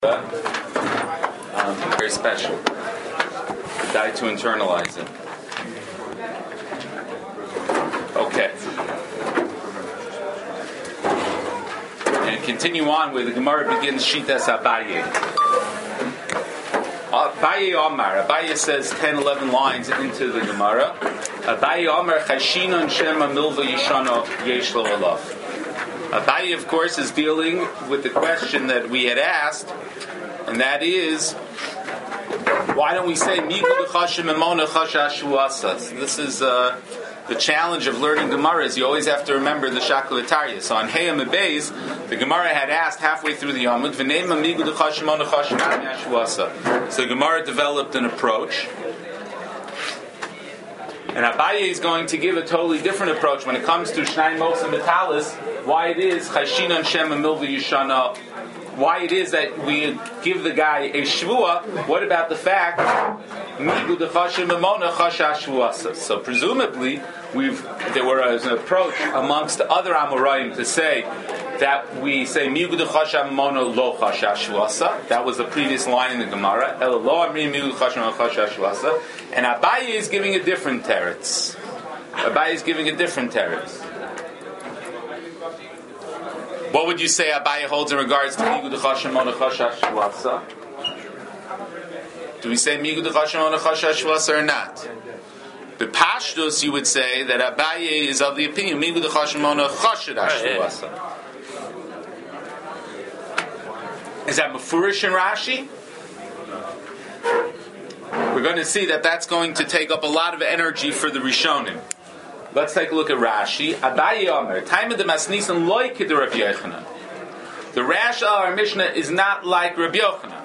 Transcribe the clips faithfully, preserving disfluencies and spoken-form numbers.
Um, very special. Die to internalize it. Okay. And continue on where the Gemara begins Shitas Abaye. Abaye Omar. Abaye says ten, eleven lines into the Gemara. Abaye Omar Chashinon Shema Milva Yishano Yesh Lo Olav. Abaye, of course, is dealing with the question that we had asked, and that is, why don't we say Migu D'Chashim Emona Chashash Shuasa? This is uh, the challenge of learning Gemara. Is you always have to remember the Shakulatarya. So on Heyam Beis, the Gemara had asked halfway through the Yamud, V'neima Migu D'Chashim Emona Chashash Shuasa. So the Gemara developed an approach. And Abaye is going to give a totally different approach when it comes to Shnai Mos and Metalis, why it is Chashinon Shema Milva Yishana, why it is that we give the guy a Shvua. What about the fact Migu D'Chashim Emona Chashash Shuasa? So presumably we've there was an approach amongst the other Amoraim to say that we say Migu D'Chashim Emona Lo Chashash Shuasa. That was the previous line in the Gemara. El Lo Amri Migu D'Chashim Emona Chashash Shuasa. And Abaye is giving a different teretz. Abaye is giving a different teretz. What would you say Abaye holds in regards to Migu D'Chashim Emona Chashash Shuasa? Do we say Migu D'Chashim Emona Chashash Shuasa or not? But Pashtus, you would say that Abaye is of the opinion Migu D'Chashim Emona Chashash Shuasa. Is that Mefurish in Rashi? We're going to see that that's going to take up a lot of energy for the Rishonim. Let's take a look at Rashi. Abaye Omer, time of the Masnisan loy kid Rabbi Yochanan. The Rash of our Mishnah is not like Rabbi Yochanan.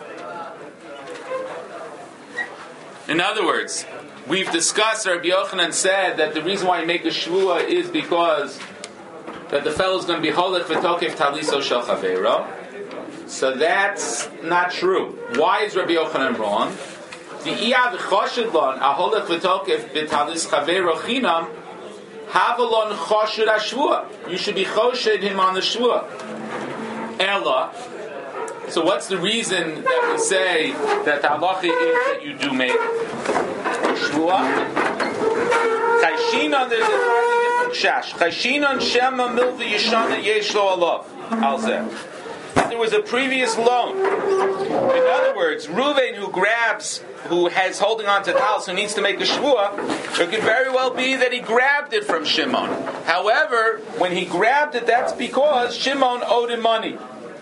In other words, we've discussed, Rabbi Yochanan said that the reason why you make a shvua is because that the fellow is going to be holech v'tokef taliso shel chaveiro. So that's not true. Why is Rabbi Yochanan wrong? The Iya v'choshed lon aholech v'tokef b'talis chaveiro chinam havalon choshed ashvua. You should be choshed him on the shvua. Ella. So what's the reason that we say that the halacha is that you do make shvua? Chayshinon, there's a entirely different shash. Chayshinon shema milva yishana yesh lo alav. Alzeh. There was a previous loan. In other words, Reuven, who grabs, who has holding on to talis, who needs to make a shvua, it could very well be that he grabbed it from Shimon. However, when he grabbed it, that's because Shimon owed him money.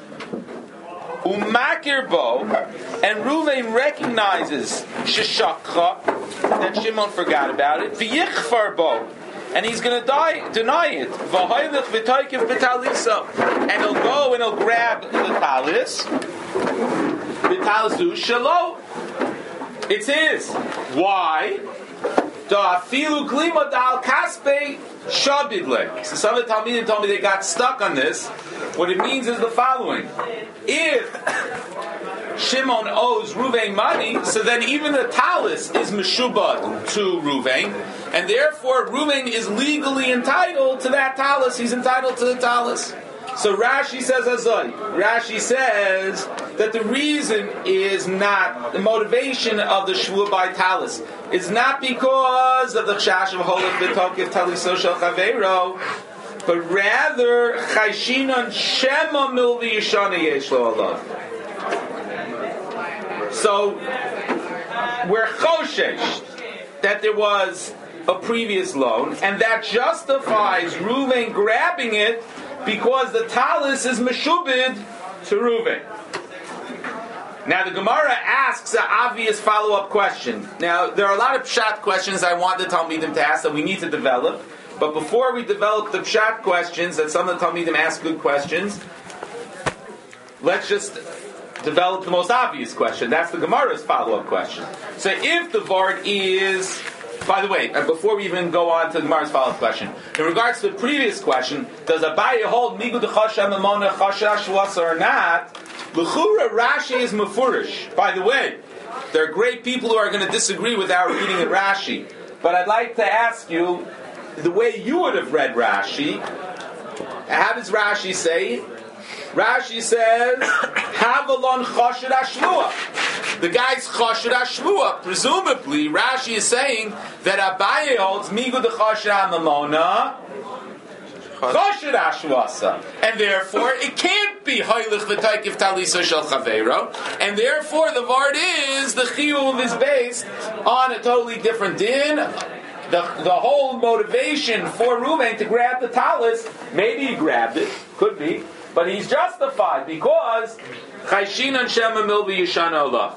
Umakir bo, and Reuven recognizes sheshakcha, that Shimon forgot about it. V'yichfar bo, and he's going to die, deny it. V'hoylech v'toykev b'talisa, and he'll go and he'll grab the talis. B'talisu shelo, it's his. Why? Da'afilu klima da'al kaspe shabidle. So some of the Talmidim told me they got stuck on this. What it means is the following: if Shimon owes Reuven money, so then even the talis is meshubad to Reuven, and therefore Reuven is legally entitled to that talis. He's entitled to the talis. So Rashi says Azai. Rashi says that the reason is not the motivation of the shvua by talis. It's not because of the chash of holech b'tokef taliso shel chaveiro, but rather chayshinon shema milvi yishana yesh lo alav. So we're choshesh that there was a previous loan, and that justifies Reuven grabbing it because the talis is meshubid to Reuven. Now the Gemara asks an obvious follow-up question. Now there are a lot of pshat questions I want the Talmidim to ask that we need to develop. But before we develop the pshat questions, that some of the Talmidim ask good questions, let's just develop the most obvious question. That's the Gemara's follow-up question. So if the Vard is... By the way, before we even go on to the Gemara's follow-up question, in regards to the previous question, does Abaye hold Migu D'Chashim Emona Chashash Shuasa or not? L'chura Rashi is Mefurish. By the way, there are great people who are going to disagree with our reading of Rashi. But I'd like to ask you, the way you would have read Rashi, how does Rashi say Rashi says, Havalon Choshed Ashmua. The guy's Choshed Ashmua. Presumably, Rashi is saying that Abaye holds Migu de Choshed HaMamona Choshed Ashwasa. And therefore, it can't be Hoilich V'Taikiv Talisa Shel Chaveiro. And therefore, the Vard is, the Chiyuv is based on a totally different din. The, the whole motivation for Reuven to grab the talis, maybe he grabbed it, could be, but he's justified because Chayshin and Shema Milvi Yishana Allah.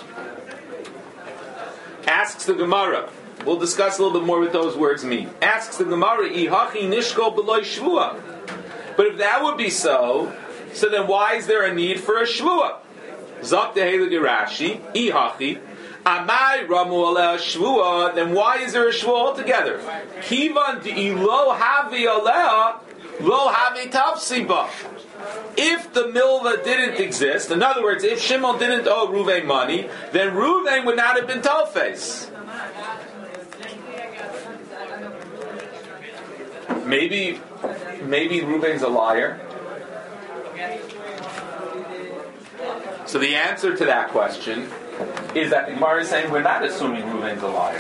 Asks the Gemara. We'll discuss a little bit more what those words mean. Asks the Gemara, Ihachi Nishko B'loi Shvua. But if that would be so, so then why is there a need for a Shvua? Zok Tehele Gerashi, Ihachi, Amai Ramu Aleh Shvua, then why is there a Shvua altogether? Kivan Di'ilo Havi Aleh, Lo Havi Tafsiba. If the milva didn't exist, in other words, if Shimon didn't owe Reuven money, then Reuven would not have been Tofes. Maybe, maybe Reuven's a liar. So the answer to that question is that the Gemara is saying we're not assuming Reuven's a liar.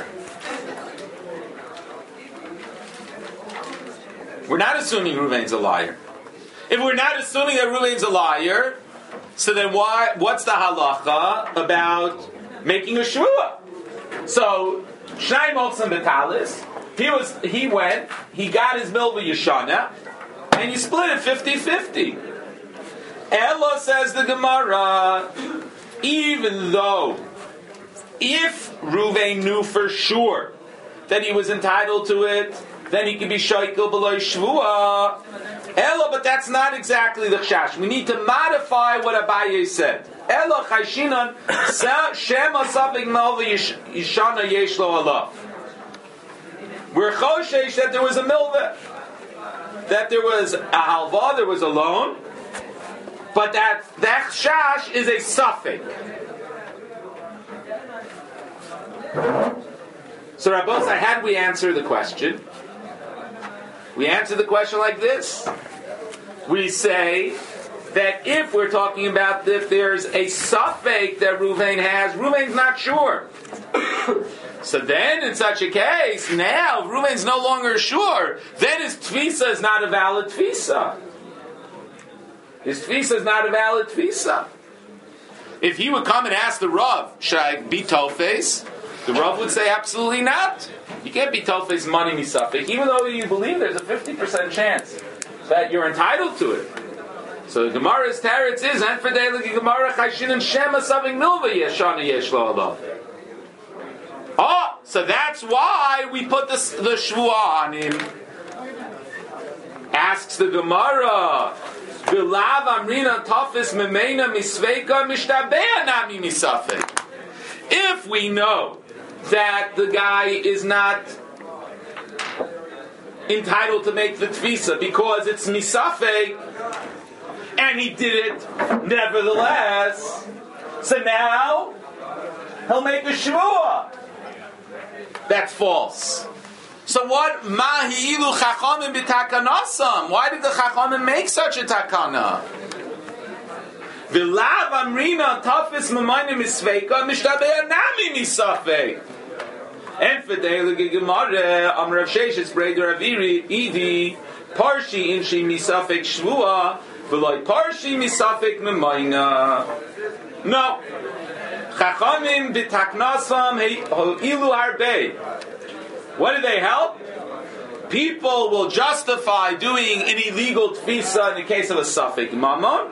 We're not assuming Reuven's a liar. If we're not assuming that Reuven's a liar, so then why? What's the halacha about making a shvua? So Shnai Motzim Betalis. He was. He went. He got his milva yeshana, and you split it fifty-fifty. Ella says the Gemara, even though if Reuven knew for sure that he was entitled to it, then he could be shaykel below shvua. Ella, but that's not exactly the chash. We need to modify what Abaye said. Ella chayshinan shema savik milva yeshana yesh lo Allah. We're choshesh that there was a milva, that there was a halva, there was a loan, but that that chash is a suffix. So Rabbosai, how do we answer the question? We answer the question like this. We say that if we're talking about if there's a suffix that Reuven has, Reuven's not sure. So then, in such a case, now Reuven's no longer sure. Then his tfisa is not a valid tfisa. His tfisa is not a valid tfisa. If he would come and ask the Rav, should I be tofes? The Rav would say, absolutely not. You can't be tofes money misafik, even though you believe there's a fifty percent chance that you're entitled to it. So the Gemara's teretz is, and for daily Gemara chayshin and shema saving milva yeshana yeshlo Allah. Oh, so that's why we put the, the shvua on him. Asks the Gemara, V'lav amrina tafis memena misveika mishtabea nami misafik. If we know that the guy is not entitled to make the tfisa because it's misafek, and he did it nevertheless, so now he'll make a shvua. That's false. So what? Mahi'ilu chachamim b'takanasam. Why did the chachamim make such a takana? V'lav amrina tafis m'maynim misveika mishtabea nami misafek. And for the Gemara, Am Rav Sheshes Breder Aviri Idi Parshi Inshi Misafek Shvua V'loi Parshi Misafek Memayna. No. Chachamim b'taknasam ilu harbei. What do they help? People will justify doing an illegal tfisa in the case of a safek mammon,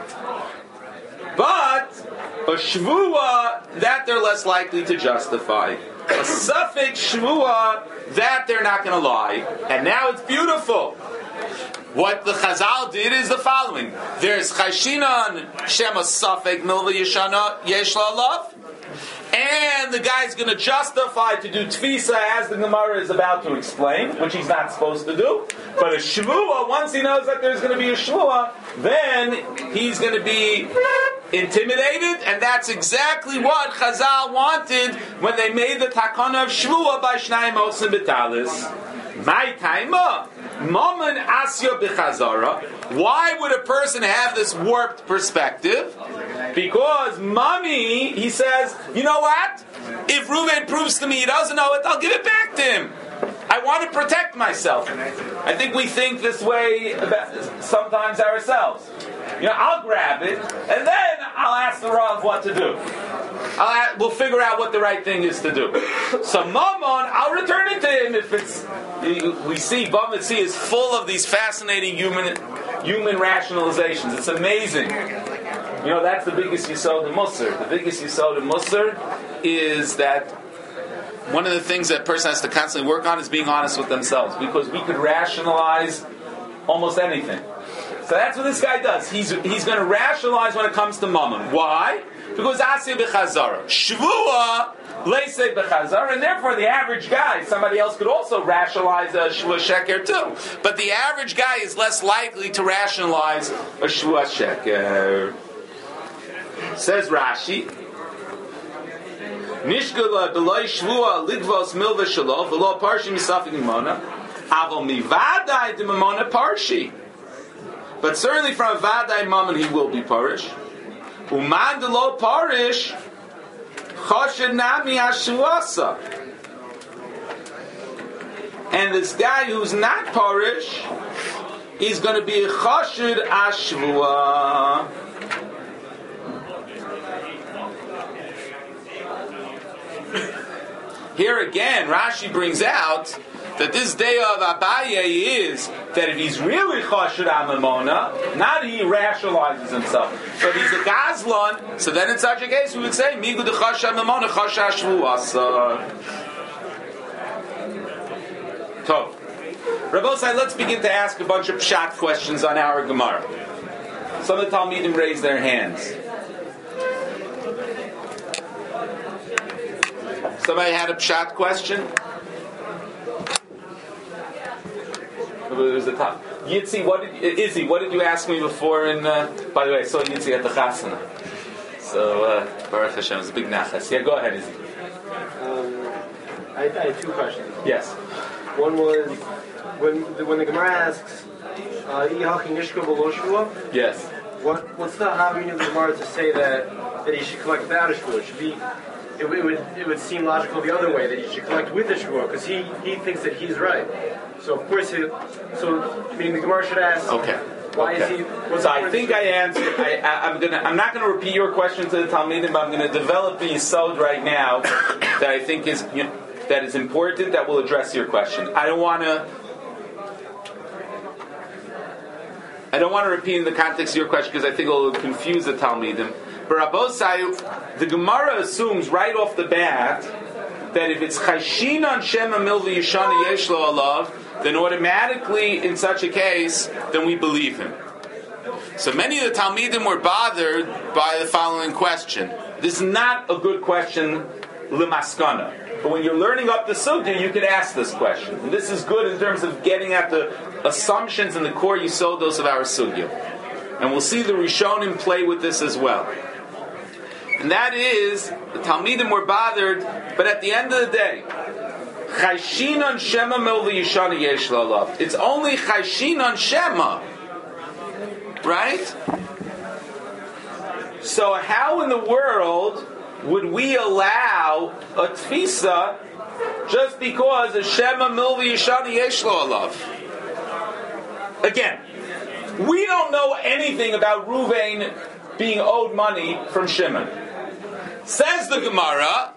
but a shvua that they're less likely to justify. A suffix shvua that they're not going to lie. And now it's beautiful. What the Chazal did is the following: there's chayshinan shema suffix milva yeshana yesh la'alav, and the guy's going to justify to do tfisa as the Gemara is about to explain, which he's not supposed to do. But a shvua, once he knows that there's going to be a shvua, then he's going to be intimidated, and that's exactly what Chazal wanted when they made the takana of shvua by Shnai Motzim Betalis. My taima, Maman asya b'chazara. Why would a person have this warped perspective? Because money, he says, you know what? If Reuven proves to me he doesn't know it, I'll give it back to him. I want to protect myself. I think we think this way about sometimes ourselves. You know, I'll grab it, and then I'll ask the Rav what to do. I'll ask, we'll figure out what the right thing is to do. So Mammon, I'll return it to him if it's. We see Bamatzi is full of these fascinating human human rationalizations. It's amazing. You know, that's the biggest Yisod in Musar. The biggest Yisod in Musar is that one of the things that a person has to constantly work on is being honest with themselves, because we could rationalize almost anything. So that's what this guy does. He's he's going to rationalize when it comes to mammon. Why? Because aseh b'chazara, shvua leiseh b'chazara, and therefore the average guy, somebody else could also rationalize a shvua sheker too. But the average guy is less likely to rationalize a shvua sheker. Says Rashi, Nishgula b'loi shvua ligvos milva shalof v'lo parshi misafik imona avol mivadai d'mamona parshi. But certainly from a vadai mammon he will be parish. Uman d'lo parish choshed nami ashuasa. And this guy who's not parish is going to be a choshed ashvua. Here again, Rashi brings out that this day of Abaye is that if he's really choshed amamona, not he rationalizes himself, but he's a gazlan. So then, in such a case, we would say migu de choshed amamona choshed ashvuasa. So, Rabbosai, let's begin to ask a bunch of pshat questions on our Gemara. Some of the Talmidim raise their hands. Somebody had a pshat question? It was the top. Yitzi, what did Izzy? What did you ask me before? In uh, by the way, I saw Yitzi at the chasana. So uh, Baruch Hashem, it's a big nachas. Yeah, go ahead, Izzy. Um, I, I had two questions. Yes. One was when the, when the Gemara asks, uh, "Yes." What what's the having of the Gemara to say that that he should collect without a shvua? It should be. It, it would it would seem logical the other way, that he should collect with the shvua, because he, he thinks that he's right. So of course, he, so I mean the Gemara should ask. Okay. Why okay. is he? So I think I answered. I, I, I'm gonna. I'm not going to repeat your question to the Talmidim, but I'm going to develop the yisod right now that I think is you know, that is important, that will address your question. I don't want to. I don't want to repeat in the context of your question because I think it will confuse the Talmidim. But Rabbosai, the Gemara assumes right off the bat that if it's Chayshin on Shema Milva Yishana Yeshlo Alav, then automatically in such a case, then we believe him. So many of the Talmidim were bothered by the following question. This is not a good question, Limaskana. But when you're learning up the Sugya, you can ask this question. And this is good in terms of getting at the assumptions and the core Yisodos of our Sugya. And we'll see the Rishonim play with this as well. And that is, the Talmidim were bothered, but at the end of the day, Chayshinan Shema Milva Yishana Yesh Lalav. It's only Chayshinan Shema. Right? So how in the world would we allow a tfisa just because a Shema Milva Yishana Yesh Lalav? Again, we don't know anything about Ruvain being owed money from Shimon. Says the Gemara,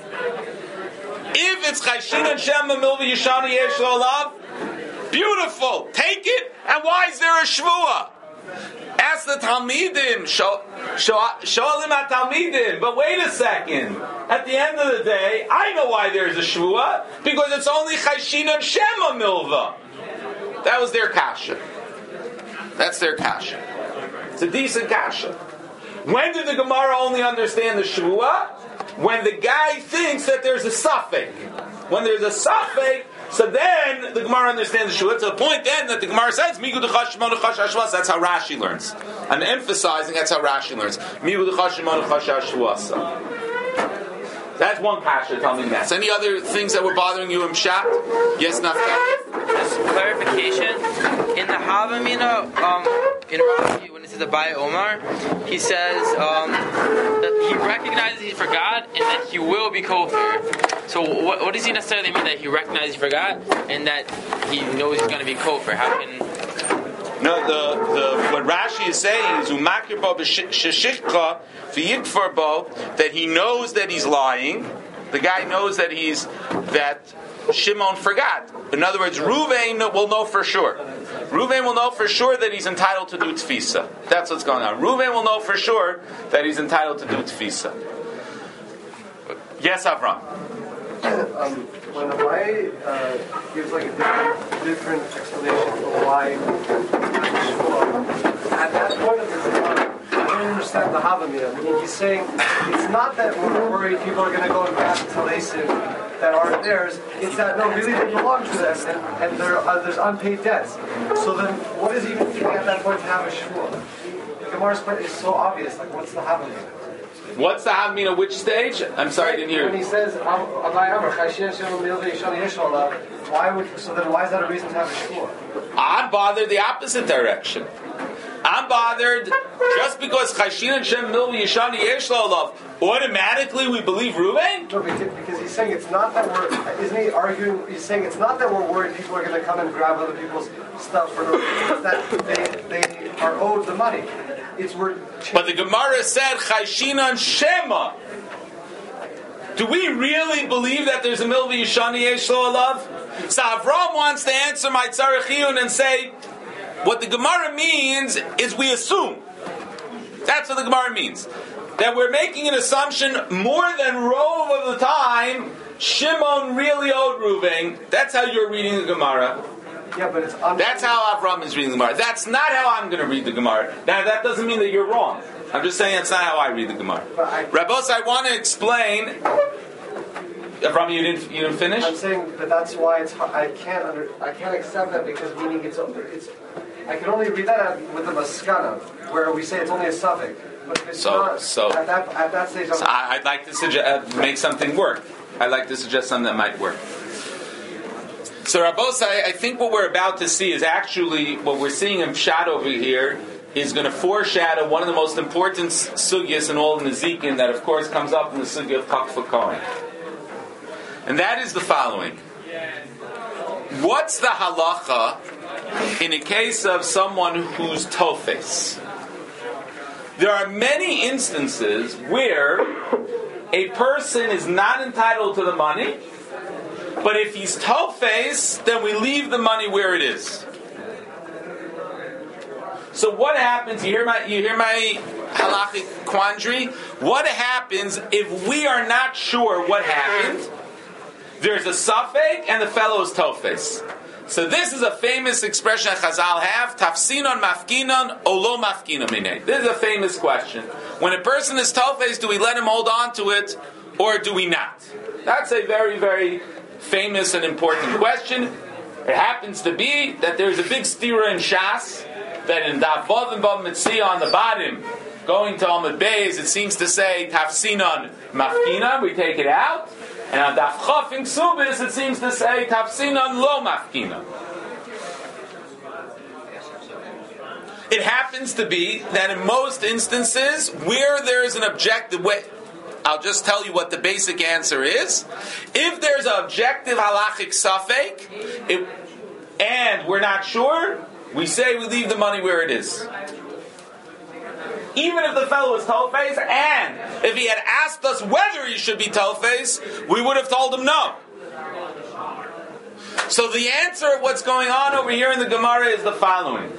if it's Chayshin and Shema Milva Yishana Yesh Lolav, beautiful, take it, and why is there a Shvua? Ask the Talmidim, Shoalim HaTalmidim, but wait a second, at the end of the day, I know why there's a Shvua, because it's only Chayshin and Shema Milva. That was their kasha. That's their kasha. It's a decent kasha. When did the Gemara only understand the Shvua? When the guy thinks that there's a suffix. When there's a suffix, so then the Gemara understands the Shvua. To the point then that the Gemara says, Migu d'chash shimon d'chash ashvasa. That's how Rashi learns. I'm emphasizing that's how Rashi learns. Migu d'chash shimon d'chash ashvasa. That's one kasha. Tell me that. Any other things that were bothering you in Pshat? Yes, Naftali? Just clarification. In the Havamina, um, in Rashi, when it says Abai Omar, he says um, that he recognizes he forgot and that he will be kofir. So what, what does he necessarily mean that he recognizes he forgot and that he knows he's going to be kofir? How can... No, the, the what Rashi is saying is umakir bo b'shishikcha v'yikfar bo, that he knows that he's lying. The guy knows that he's that Shimon forgot. In other words, Ruvain will know for sure. Ruvain will know for sure that he's entitled to do tfisa. That's what's going on. Ruvain will know for sure that he's entitled to do tfisa. Yes, Avram. Um, when Abai uh, gives like a different, different explanation for why at that point of the Gemara, I don't understand the Havamina. I mean, he's saying it's not that we're worried people are going to go and grab Talesim that aren't theirs. It's that no, really they belong to them, and, and there are, there's unpaid debts. So then, what is he even thinking at that point to have a shvua? The Gemara's point is so obvious. Like, what's the Havamina? What's the Havamina? Which stage? I'm sorry, I didn't hear. When he says, why would, so then why is that a reason to have a shvua? I'm bothered the opposite direction. I'm bothered just because Chayshin and Shem Milvi Yishani Yesh Lo Olav, automatically we believe Ruvain? No, because he's saying it's not that we're, isn't he arguing, he's saying it's not that we're worried people are going to come and grab other people's stuff for no reason, it's that they, they are owed the money. It's we're But the Gemara said Chayshinan Shema. Do we really believe that there's a Milvi Yishani Yesh Lo Olav? So Avram wants to answer my Tzarech Iyun and say, what the Gemara means is we assume. That's what the Gemara means. That we're making an assumption more than rove of the time Shimon really owed Reuven. That's how you're reading the Gemara. Yeah, but it's un- That's how Avram is reading the Gemara. That's not how I'm going to read the Gemara. Now, that doesn't mean that you're wrong. I'm just saying that's not how I read the Gemara. I, Rabbos, I want to explain. Avram, you didn't you didn't finish? I'm saying that that's why it's hard. I can't under, I can't accept that because meaning it's it's. I can only read that with the maskana, where we say it's only a suffix. But if it's So- not, so- at that at that stage, So I, I'd like to suggest uh, make something work. I'd like to suggest something that might work. So Rabbos, I, I think what we're about to see is actually what we're seeing in Pshat over here is going to foreshadow one of the most important sugyas in all of Nezikin that, of course, comes up in the sugya of Chakfa Kohen. And that is the following. What's the halacha in a case of someone who's tofes? There are many instances where a person is not entitled to the money, but if he's tofes, then we leave the money where it is. So what happens? You hear my you hear my halachic quandary? What happens if we are not sure what happened? There's a suffix and the fellow is tofes. So this is a famous expression that Chazal have: Tafsinon mafkinon olo mafkinon minei. This is a famous question. When a person is tofes, do we let him hold on to it or do we not? That's a very very famous and important question. It happens to be that there's a big stira in Shas that in Daf Vav and Vav Mitzvah on the bottom, going to Amud Beis, it seems to say Tafsinon Mafkinon, we take it out, and on Daf Chaf in Ksubis, it seems to say Tafsinon Lo Mafkinon. It happens to be that in most instances where there is an objective way, I'll just tell you what the basic answer is. If there's an objective halachic suffix, it, and we're not sure, we say we leave the money where it is. Even if the fellow is tofes, and if he had asked us whether he should be tofes, we would have told him no. So the answer of what's going on over here in the Gemara is the following.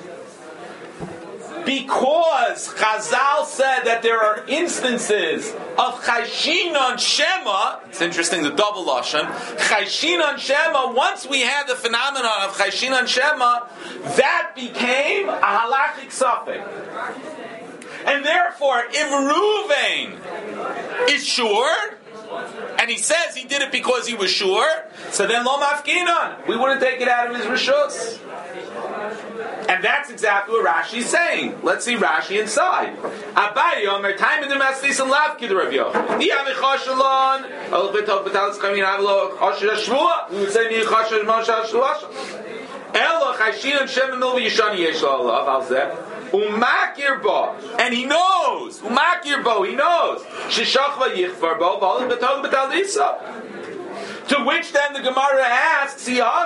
Because Chazal said that there are instances of Chayshinon Shema, it's interesting, the double lashon, Chayshinon Shema, once we had the phenomenon of Chayshinon Shema, that became a halachic suffix. And therefore, if Ruvain is sure, and he says he did it because he was sure, so then Lo Mafkinon, we wouldn't take it out of his Rishus. And that's exactly what Rashi's saying. Let's see Rashi inside. Abaye Omer time in the Maslis and Lavki the Rav Yochanan. Di Amichashalon, Alvitov Betalis Kamin Avlo Chosher Shvua. We would say Ni Chosher Moshe Shvua. Elo Chashin Shem Milvi Yishani Yesh Lalav Alzeh. Umakir Bo, and he knows. Umakir Bo, he knows. Shishachva Yichvar Bo, Balim Betalis Betalisa. To which then the Gemara asks,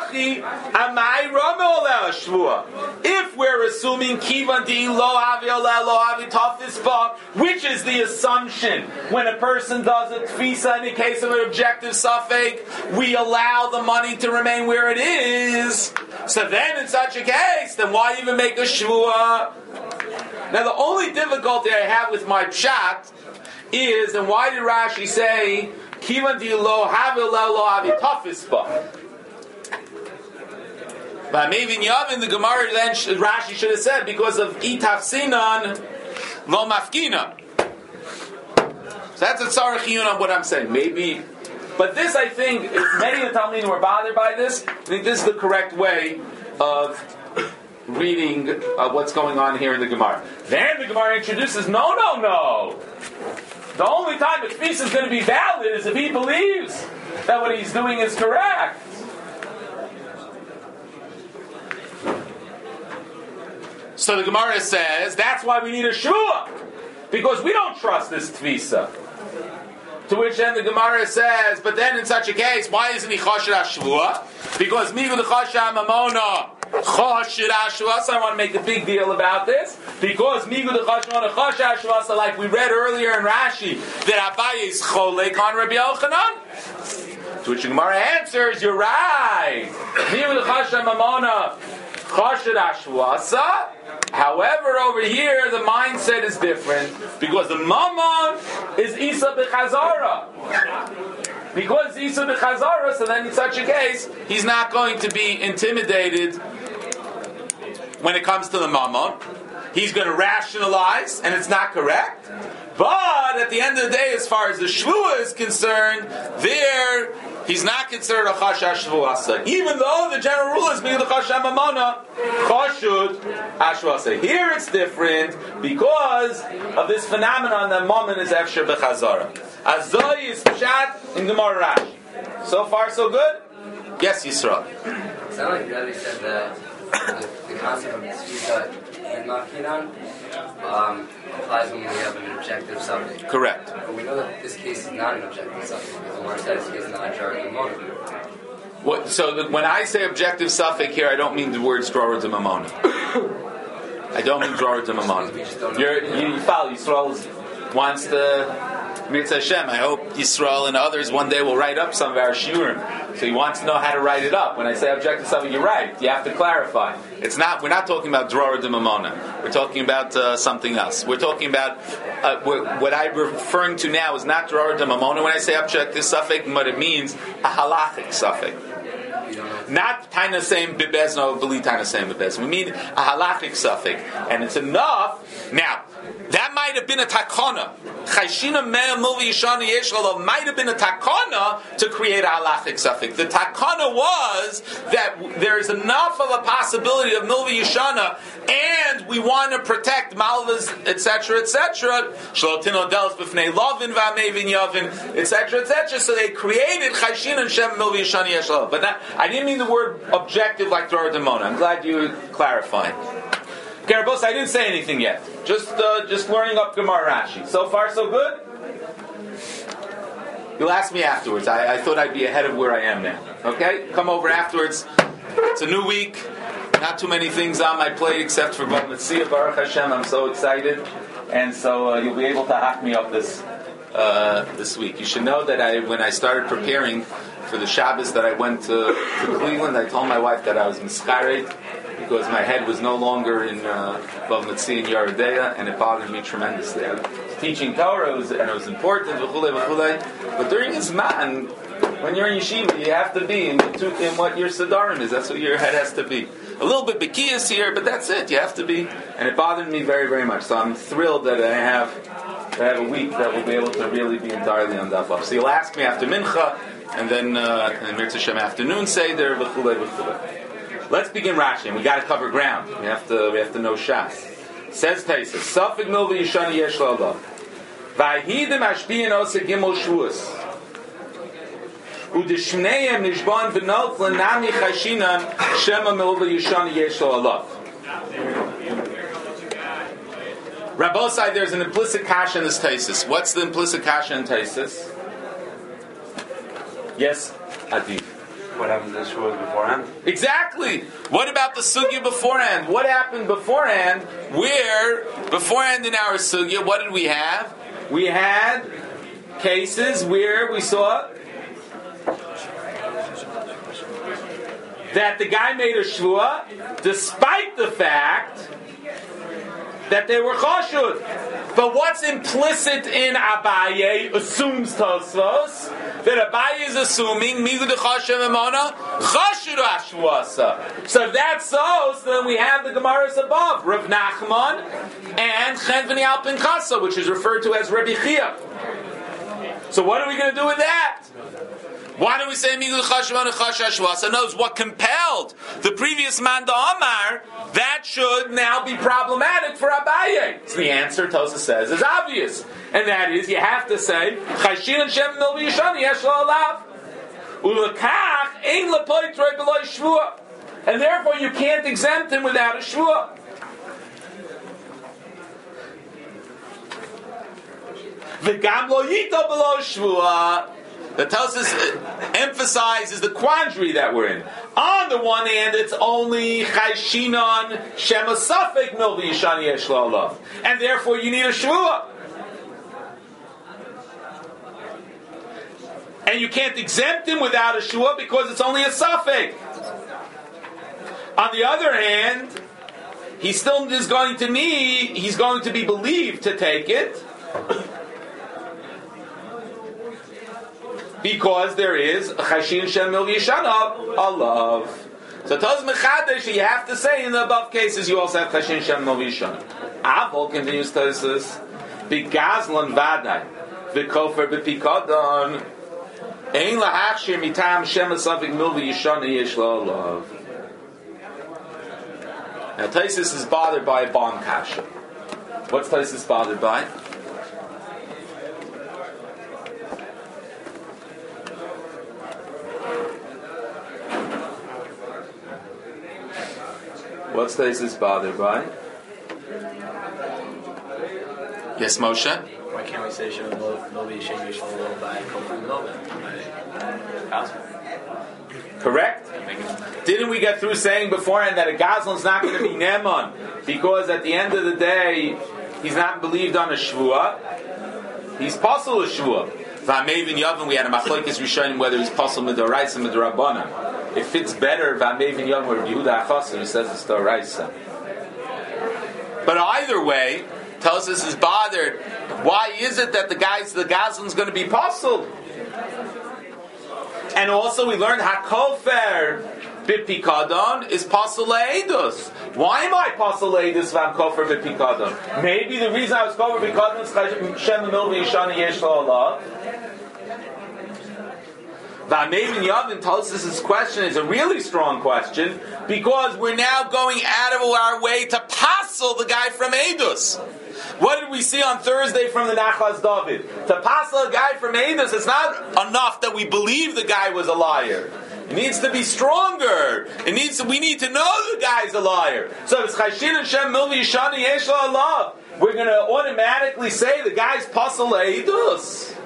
if we're assuming Kivan di lo avi lo avi tafis ba, which is the assumption when a person does a tfisa in the case of an objective suffix, we allow the money to remain where it is. So then in such a case, then why even make a shvua? Now the only difficulty I have with my pshat is, and why did Rashi say Kivan di lo havi lo avi tafis ba? But maybe in Yavin the Gemara then Rashi should have said because of itaf sinan lo mafkina. So that's a tzarech chiyun on what I'm saying. Maybe, but this I think if many of the Talmidim were bothered by this, I think this is the correct way of reading uh, what's going on here in the Gemara. Then the Gemara introduces no, no, no. The only time a tefisa is going to be valid is if he believes that what he's doing is correct. So the Gemara says that's why we need a shvua, because we don't trust this tefisa. To which then the Gemara says, but then in such a case, why isn't he chosher shvua? Because migu the chosher mamona. So I want to make a big deal about this because migu the chashmon chashash shvasa, like we read earlier in Rashi, that Abaye is cholek on Rabbi Yochanan. To which the Gemara answers, you're right. Migu the chashash mamona chashash shvasa. However, over here the mindset is different because the mammon is isa b'chazara. Because Isa b'chazara, so then in such a case, he's not going to be intimidated when it comes to the mammon. He's going to rationalize, and it's not correct. But at the end of the day, as far as the shvua is concerned, there he's not considered a chashash shvuasa, even though the general rule is being the chashash mamona chashud ashvuasa. Here it's different because of this phenomenon that mammon is efsher b'chazara. Azoi is pshat in Gemara Rashi. So far, so good. Yes, Yisrael. It sounds like Rebbe said that the, the concept of tzvita and makinan um, applies when we have an objective subject. Correct. But we know that this case is not an objective subject because the Gemara says this case is not a jar of mamona. What, so the, when I say objective suffix here, I don't mean the words drawer to mamona. I don't mean drawer to mamona. You're, you follow Yisrael wants to. Mitzvah Hashem, I hope Yisrael and others one day will write up some of our shiurim. So he wants to know how to write it up. When I say objective suffix, you're right. You have to clarify. It's not. We're not talking about drora de mamona. We're talking about uh, something else. We're talking about uh, what I'm referring to now is not drora de mamona. When I say objective suffix, what it means a halachic suffix. Not taina same bibez, no beli taina same bibez. We mean a halachic suffix, and it's enough. Now, that might have been a takana. Chayshina mea milvi yishana yeshalav might have been a takana to create a halachic suffix. The takana was that there's enough of a possibility of milvi yishana, and we want to protect malvas, et cetera, et cetera. Shalotino delis b'fnei lovin v'amevin yavin, et cetera, et cetera. So they created chayshina and shem milvi yishana yeshalav. But that, I didn't mean the word objective like Torah Demona. I'm glad you clarified. Garabos, I didn't say anything yet. Just uh, just learning up Gemara Rashi. So far, so good? You'll ask me afterwards. I, I thought I'd be ahead of where I am now. Okay? Come over afterwards. It's a new week. Not too many things on my plate except for Bat Mitzvah, Baruch Hashem. I'm so excited. And so uh, you'll be able to hack me up this uh, this week. You should know that I, when I started preparing for the Shabbos that I went to, to Cleveland, I told my wife that I was mischared because my head was no longer in Bav Mitzvah and Yeridea, and it bothered me tremendously. I was teaching Torah, was, and it was important, v'chulei, v'chulei. But during this man, when you're in yeshiva, you have to be in, in what your sedarim is. That's what your head has to be. A little bit bekiyas here, but that's it. You have to be. And it bothered me very, very much. So I'm thrilled that I have, that I have a week that will be able to really be entirely on Daf Vav. So you'll ask me after Mincha, and then uh, and Mitzvah Shem afternoon Seder, v'chulei, v'chulei. let's begin Rashi. We got to cover ground. We have to. We have to know Shas. Says Taisa. Safik milva yishani yesh la'alav. Vayhidim ashpiyin osa gimel shvuas. Udishmneim nishban v'not l'nami chashinan shema milva yishani yesh la'alav. Rabbosai, there's an implicit kasha in this Taisis. What's the implicit kasha in Taisis? Yes, Adi. What happened to the shvuah beforehand? Exactly. What about the sugya beforehand? What happened beforehand? Where, beforehand in our sugya, what did we have? We had cases where we saw that the guy made a shvuah despite the fact that they were chashud. But what's implicit in Abaye assumes Tosfos that Abaye is assuming migu de chashem emona chashud ashvuasa. So if that's so, so then we have the Gemaras above, Rav Nachman and Chen V'ni Al Pinkasa, which is referred to as Rabbi Chia. So what are we going to do with that? Why do we say migu de chashem emona chashud ashvuasa? Knows what compelled the previous man, the Amar, that should now be problematic for Abaye. So the answer, Tosa says, is obvious. And that is, you have to say, Chayshin and Shem Milva Yishani Yesh Lo Alav. Ulekach Ein Lepoitroi B'loi Shvuah. And therefore you can't exempt him without a Shvuah. V'gam Lo Yito B'loi Shvuah. The Tosis emphasizes the quandary that we're in. On the one hand, it's only Chayshinon Shema Safek Milva Yishani Yesh Lo Alav. And therefore you need a Shvuah. And you can't exempt him without a Shvuah because it's only a Safek. On the other hand, he still is going to need, he's going to be believed to take it because there is a Chashin Shem Milva Yishana Alav. So Taz Mechadesh, you have to say in the above cases you also have Chashin Shem Milva Yishana. Avol continues to say, B'gazlan Vadai, V'kofer B'pikadon, Ein lahachshir mitam Shem Asafik Milva Yishana Yesh Lo Alav. Now Taisus is bothered by a bomb kasha. What's Taisus bothered by? What's Taisus bothered by? Yes, Moshe? Why can't we say Shem Milva Yishana Yesh Lo Alav by Kofer Milva? Correct? Didn't we get through saying beforehand that a Gazlan's not going to be Neman because at the end of the day he's not believed on a Shvuah? He's Pasul a Shvuah. V'amevin Yavin, we had a Machlokes Rishonim whether he's Pasul Midoraisa Midorabana. It fits better V'amevin Yavin where Yehuda Achasim who says it's Doraisa. But either way, tells us is bothered. Why is it that the guys, the Gazlan's going to be Pasul? And also we learned Hakofer B'pikadon is Pasul Le'edus. Why am I Pasul Le'edus v'am Kofer B'pikadon? Maybe the reason I was Kofer B'pikadon is Shem Milva Yishana Yesh Lo Alav. V'amevin Yavin tells us this question is a really strong question because we're now going out of our way to Pasul the guy from Edus. What did we see on Thursday from the Nachlas David? To Pasul a guy from Edus, it's not enough that we believe the guy was a liar. It needs to be stronger. It needs to, we need to know the guy's a liar. So it's Chayshin and Shem Milva Yishana Yesh Lo Alav. We're going to automatically say the guy's Pasul Le'edus.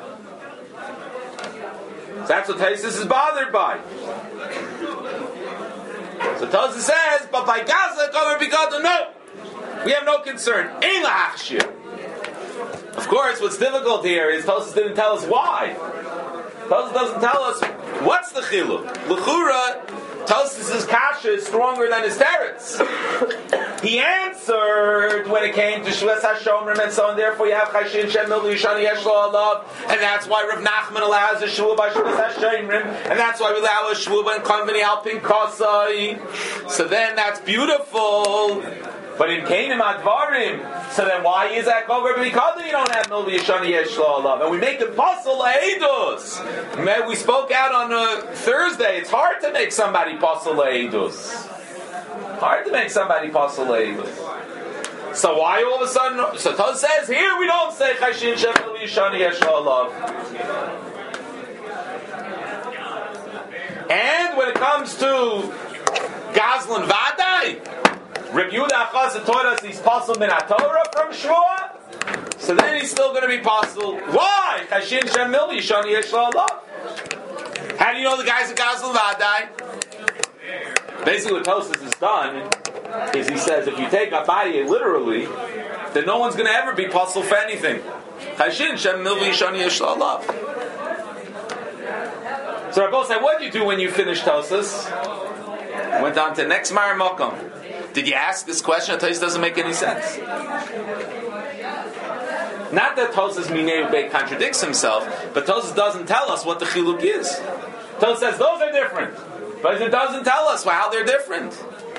So that's what Taisus is bothered by. So Taisus says, but by Gaza, cover B'gada, no. We have no concern. Ein lahachshir. Of course, what's difficult here is Tosfos didn't tell us why. Tosfos doesn't tell us what's the chiluk. L'chura, Tosfos' kasha is stronger than his teretz. He answered when it came to Shvuas HaShomrim and so on. Therefore, you have Chayshin Shem Milva Yishana Yesh Lo Alav, and that's why Rav Nachman allows a Shvuah by Shvuas HaShomrim, and that's why we allow a Shvuah by Konveni Al Pinkasai. So then, that's beautiful. But in Kainim Advarim, so then why is that covered? Because you don't have Milva Yishana Yesh Lo Alav, and we make it Pasul Le'edus. We spoke out on a Thursday. It's hard to make somebody Pasul Le'edus. Hard to make somebody pasul le'edus. So why all of a sudden? So Toz says here we don't say Chashin Shem Milvi Yishani Yesh Lo. And when it comes to Gazlan Vadai, Reb Yehuda Achaz taught us he's pasul min Torah from Shua. So then he's still going to be pasul. Why? Chashin Shem Milvi Yishani Yesh Lo. How do you know the guys at Gazlan Vadai? Basically, what Tosfos has done is he says if you take Abaye literally, then no one's going to ever be pasul for anything. Chashin Shem Milvi Yishani Yesh Lo. So Rabbi said, what did you do when you finished Tosfos? Went on to the next Mar Mokom. Did you ask this question? Tosfos doesn't make any sense. Not that Tosfos Minei Ubei contradicts himself, but Tosfos doesn't tell us what the chiluk is. Tosfos says those are different, but it doesn't tell us how they're different.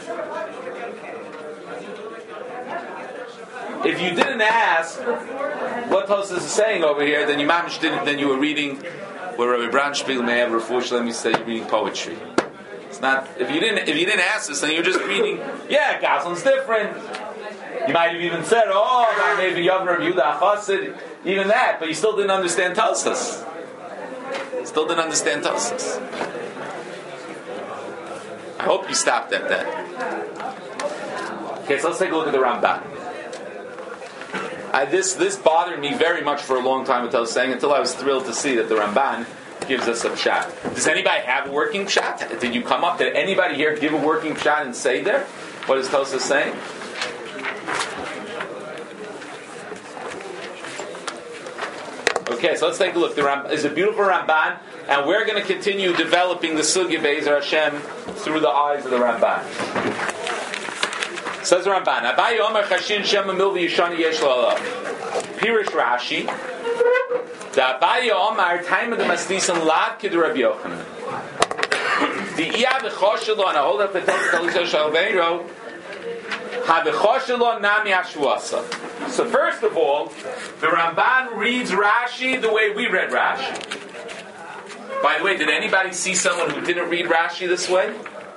If you didn't ask what Tosfos is saying over here, then you mamish didn't. Then you were reading where Rabbi Braunspiegel may have refuah. Let me say you're reading poetry. It's not. If you didn't. If you didn't ask this, then you're just reading. Yeah, Gazlan's different. You might have even said, "Oh, that maybe Yavra Yehuda Achasid," even that, but you still didn't understand Tosfos. Still didn't understand Tosfos. I hope you stopped at that. Okay, so let's take a look at the Ramban. I, this this bothered me very much for a long time until I was saying until I was thrilled to see that the Ramban gives us a pshat. Does anybody have a working pshat? Did you come up? Did anybody here give a working pshat and say there? What is Tosfos saying? Okay, so let's take a look. The Ram, is a beautiful Ramban, and we're going to continue developing the Sugya Be'ezer Hashem through the eyes of the Ramban. Says the Ramban, Abaye Omer Chashin Shem Milvi Yishani Yesh Lo. Pirish Rashi, the Abaye Omer time of the Masnisan Lav Kid Rabbi Yochanan. The Iya V'choshelo and a hold up the Talitza Shalveiro Ha V'choshelo Nami Ashuasa. So first of all, the Ramban reads Rashi the way we read Rashi. By the way, did anybody see someone who didn't read Rashi this way?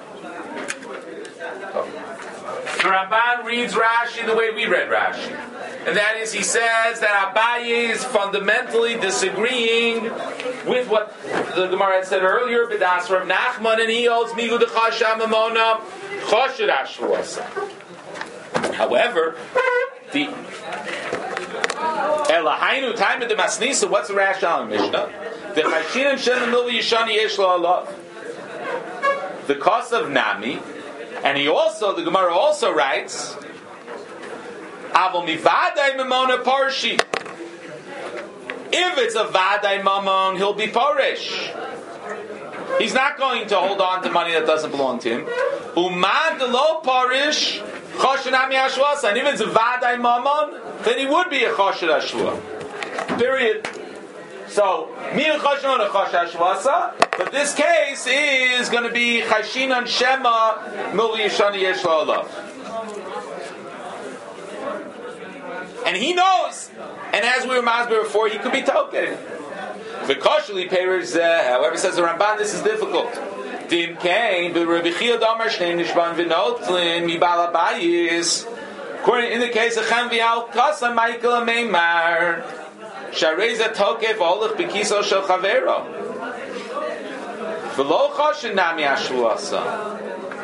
Oh. The Ramban reads Rashi the way we read Rashi. And that is, he says that Abaye is fundamentally disagreeing with what the Gemara had said earlier, B'das Rav Nachman, and he holds Migu D'chasha Mamona Choshed Ashruasa. However, the Elahainu time of the Masnisa, what's the rationale in Mishnah? The Chashin and Shem Milvi Yishani Yesh Lo Alav. The cost of Nami, and he also, the Gemara also writes, Avol mivadai mamona parshi. If it's a vadai mamon, he'll be parish. He's not going to hold on to money that doesn't belong to him. Umad lo parish choshenami ashwasa. And if it's a vadai mamon, then he would be a choshen ashwa. Period. So, mi choshen a choshen ashwasa. But this case is going to be chashinan shema milvi yishani yesh lo alav. And he knows, and as we were masber before, he could be token. V'kosheli peiros, however, says the Ramban, this is difficult. Dim kain, b'Rabbi Chia damar shnei nishban v'notlin mi bal abayis. According in the case of Chan v'al kasa Michael Meimar, shareza tokef olach b'kiso shel chavero. V'lo choshen nami ashluasa.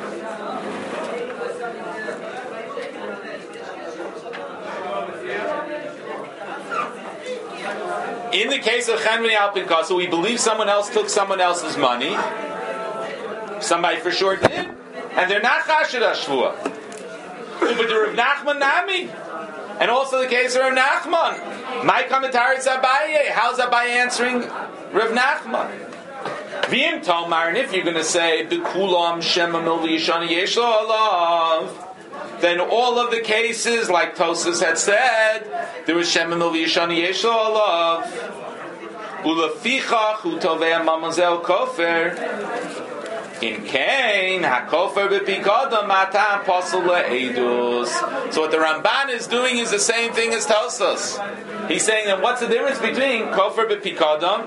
In the case of Chen V'Al Pinkaso, we believe someone else took someone else's money. Somebody for sure did, and they're not Chashed Ashvua. But the Rav Nachman Nami, and also the case of Rav Nachman. My commentary is Abaye. How's Abaye answering Rav Nachman? V'im Tomar, and if you're going to say B'Kulam Shema Milvi Yishani Yesh Lo Alav, then all of the cases, like Tosfos had said, there was Shema Milvi Yishani Yesh Lo Alav. Ulefichach hu tovei mamazeh kofer. In Kain, hakofer b'pikadam matam pasul le'edus. So what the Ramban is doing is the same thing as Tosfos. He's saying that what's the difference between kofer b'pikadam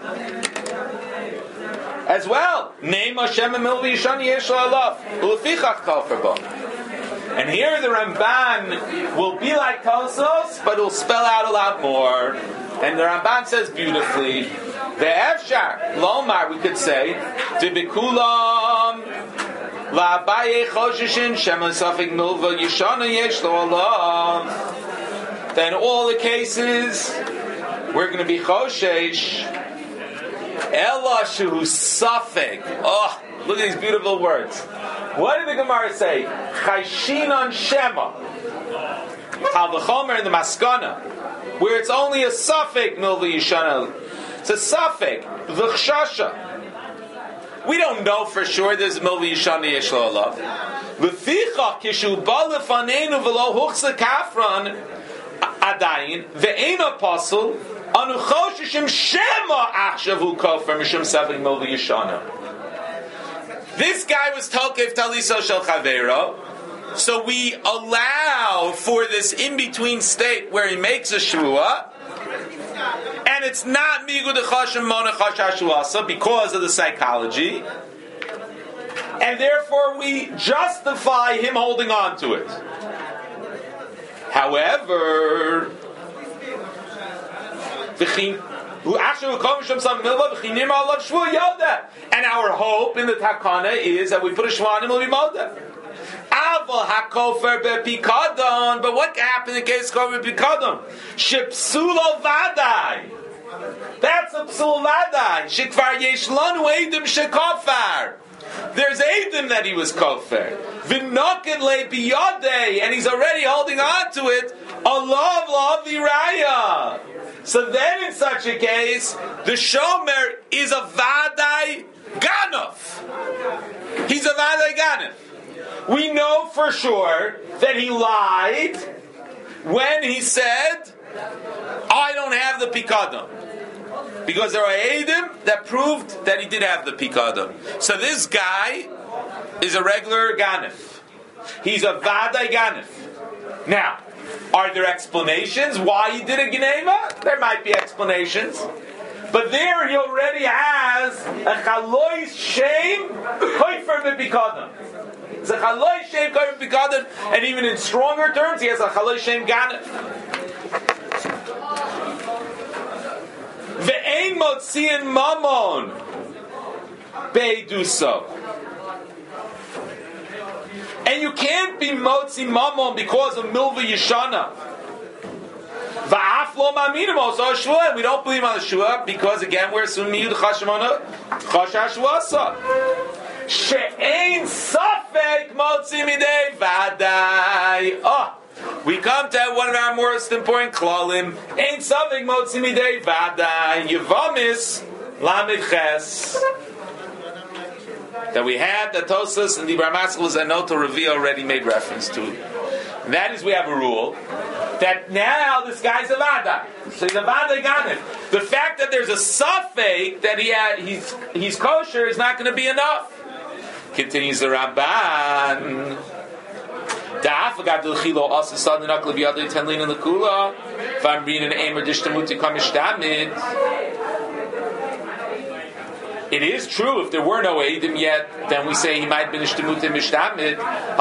as well? Name Shema Milvi Yishani Yesh Lo Alav. Ulefichach kofer bo. And here the Ramban will be like Tosos, but it will spell out a lot more. And the Ramban says beautifully, the Efshar, Lomar, we could say, Tibikulam, La Abaye Choshishin, Shema Safik Milva, Yishana Yesh Lo Allah. Then all the cases, we're going to be Choshesh, Ella Shu Safik. Oh, look at these beautiful words. What did the Gemara say? Chayshinon Shema. Halvachomer in the Maskana, where it's only a suffix, Milva Yishana. It's a suffix, V'chshasha. We don't know for sure there's Milva Yishana Yesh Lo Allah. L'ficha kishu ba lefanenu v'lo huchsa kafran adayin ve'ein apostle anu choshishim shema achshavu kofer mishum suffix Milva Yishana. This guy was Tolkev Taliso Shel Chavero, so we allow for this in-between state where he makes a shvua, and it's not Migu Dechashim Mona Chashashuasa because of the psychology, and therefore we justify him holding on to it. However, and our hope in the Takana is that we put a shvanim will be moda. Aval hakofer bepikadon, but what happened in the case of kofer bepikadon? Shepsulo vadai. That's a psul vadai. Shekvar yesh lanu edim shekofar. There's edim that he was kofer. V'noken le biyodei, and he's already holding on to it. Allah love viraya. So then, in such a case, the shomer is a vadai ganov. He's a vadai ganov. We know for sure that he lied when he said, "I don't have the pikadon," because there are edim that proved that he did have the pikadon. So this guy is a regular ganov. He's a vadai ganov. Now, are there explanations why he did a Gneva? There might be explanations. But there he already has a Chalois Shem Koifer B'Pikadon. It's a Chalois Shem Koifer B'Pikadon, and even in stronger terms, he has a Chalois Shem Ganef. Ve'ein Motziin Mamon Beiduso. And you can't be Motzi Mamon because of Milva Yishana. Va'af lo ma'aminim also a shvua. We don't believe on the shvua because again we're assuming Yud Chashmona Chashash Shvuasa. She'ein Safek Motzi Midei Vadai. Oh, we come to one of our most important klalim. Ein Safek Motzi Midei Vadai. Yevamis Lamed Ches. That we had that Tosas and the Ramaskal and Noto Revi already made reference to. And that is, we have a rule that now this guy's a Vada. So he's a Vada Ganef. The fact that there's a suffix that he had, he's, he's kosher is not going to be enough. Continues the Ramban. It is true, if there were no Eidim yet, then we say he might have been Ishtamutim Ishtamid.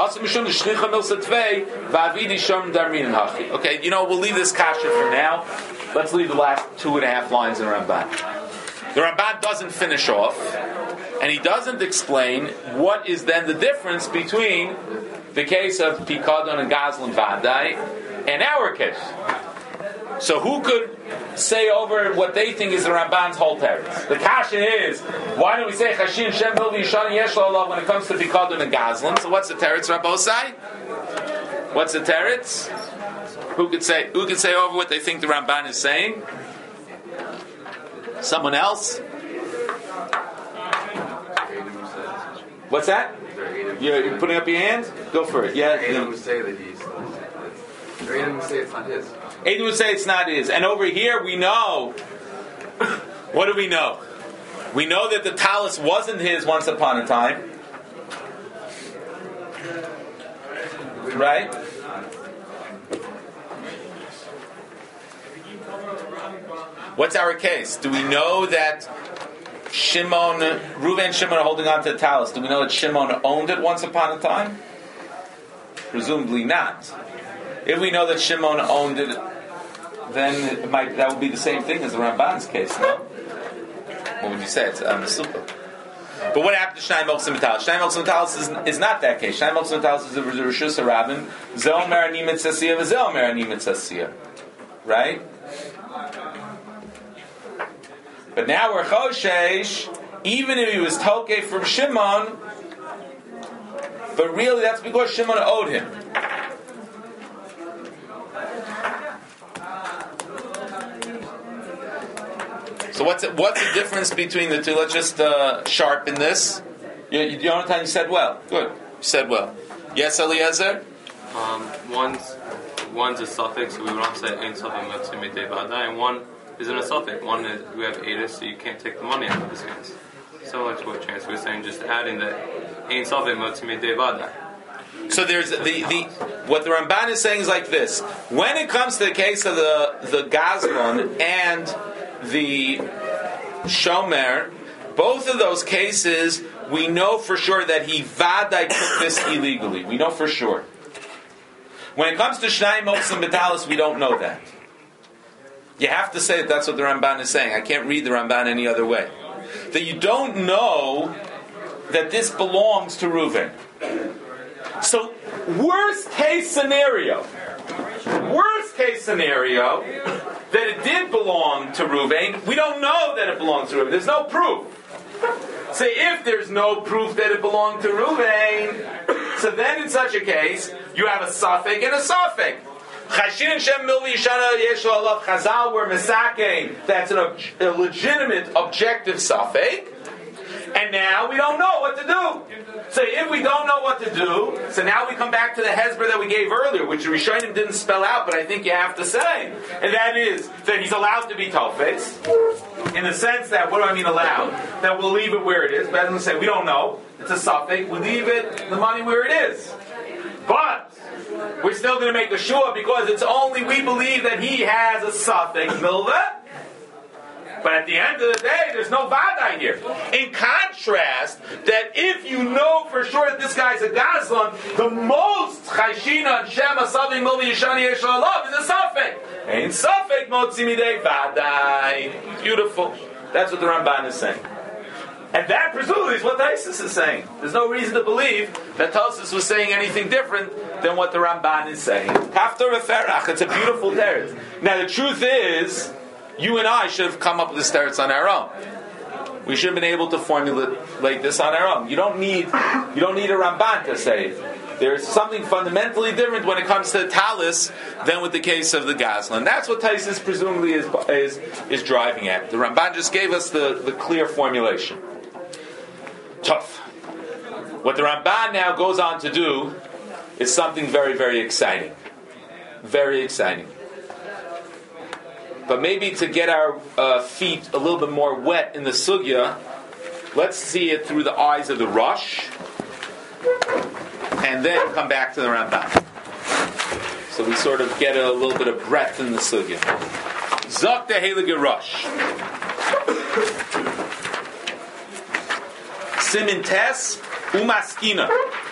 Okay, you know, we'll leave this kasha for now. Let's leave the last two and a half lines in Ramban. The Ramban doesn't finish off, and he doesn't explain what is then the difference between the case of Pikadon and Gazlan Vadai and our case. So who could say over what they think is the Ramban's whole teretz? The kasha is, why don't we say Chashin Shem Milva Yishana Yesh Lo Allah when it comes to Pikadon and Gazlan? So what's the teretz, Rabbosai? What's the teretz? Who could say? Who could say over what they think the Ramban is saying? Someone else? What's that? You're, you're putting up your hand? Go for it. Yeah. Adam would say that he's. Or Adam would say it's not his. Adam would say it's not his. And over here we know. What do we know? We know that the talus wasn't his once upon a time. Right? What's our case? Do we know that Shimon, Reuven and Shimon are holding on to the talus? Do we know that Shimon owned it once upon a time? Presumably not. If we know that Shimon owned it, then it might, that would be the same thing as the Ramban's case, no? What would you say? It's um, super. But what happened to Shnai Mochsim Metalis? Shnai Mochsim Metalis is, is not that case. Shnai Mochsim Metalis is the Rishus HaRabim. Zel Meranim Etzasiyah, V'zel Meranim Etzasiyah. Right? But now we're Choshesh, even if he was Tokeh from Shimon, but really that's because Shimon owed him. So what's it, what's the difference between the two? Let's just uh, sharpen this. You, you, the only time you said well. Good. You said well. Yes, Eliezer? Um, one's, one's a suffix, so we would not say ein suffix motzim midei vada, and one isn't a suffix. One is, we have edus, so you can't take the money out of this case. Similar to what Chance was saying, just adding that ein suffix motzim midei vada. So there's the, the what the Ramban is saying is like this. When it comes to the case of the, the Gazlan and the Shomer, both of those cases, we know for sure that he vadai took this illegally. We know for sure. When it comes to Shnai Mochsim Metalis, we don't know that. You have to say that that's what the Ramban is saying. I can't read the Ramban any other way. That you don't know that this belongs to Reuven. So, worst case scenario, worst case scenario, that it did belong to Reuven, we don't know that it belongs to Reuven. There's no proof. Say, if there's no proof that it belonged to Reuven, so then in such a case, you have a suffix and a suffix. Chashin Shem Milvi Yishana Yeshua Allah Chazal were Mesakein. That's an ob- a legitimate objective suffix. And now we don't know what to do. So if we don't know what to do, so now we come back to the Hezbollah that we gave earlier, which the Rishonim didn't spell out, but I think you have to say. And that is that he's allowed to be Tofes, in the sense that, what do I mean allowed? That we'll leave it where it is. But as I say, we don't know. It's a suffix. We leave it, the money where it is. But we're still going to make a shua because it's only we believe that he has a suffix, milva. But at the end of the day, there's no vadai here. In contrast, that if you know for sure that this guy's a Gazlan, the most chayshina and shema saving milvi yishani yeshalov is a suffix. Ain't suffix motzi midei vadai. Beautiful. That's what the Ramban is saying. And that presumably is what Taisus is saying. There's no reason to believe that Taisus was saying anything different than what the Ramban is saying. Kaftor v'ferach. It's a beautiful teretz. Now the truth is, you and I should have come up with this teretz on our own. We should have been able to formulate this on our own. You don't need, you don't need a Ramban to say it. There's something fundamentally different when it comes to talis than with the case of the Gazlan. That's what Taisus presumably is, is, is driving at. The Ramban just gave us the, the clear formulation. Tough. What the Ramban now goes on to do is something very, very exciting. Very exciting. But maybe to get our uh, feet a little bit more wet in the sugya, let's see it through the eyes of the Rosh, and then come back to the Ramban. So we sort of get a little bit of breath in the sugya. Zok the Heilige Rosh. Simin Tes Umaskina.